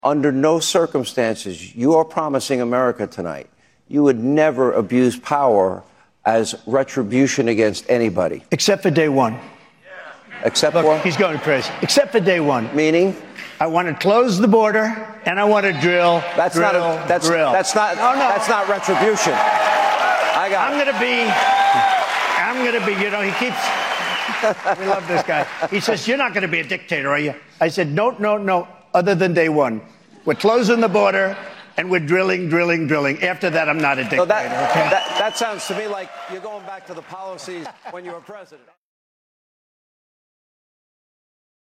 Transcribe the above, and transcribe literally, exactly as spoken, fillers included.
Under no circumstances, you are promising America tonight, you would never abuse power as retribution against anybody. Except for day one. Except Look, what? he's going crazy. Except for day one. Meaning? I want to close the border, and I want to drill, That's drill, not a, that's, drill. That's not, no, no. that's not retribution. I got I'm it. going to be, I'm going to be, you know, he keeps, we love this guy. He says, you're not going to be a dictator, are you? I said, no, no, no, other than day one. We're closing the border, and we're drilling, drilling, drilling. After that, I'm not a dictator, So that, okay? that, that sounds to me like you're going back to the policies when you were president.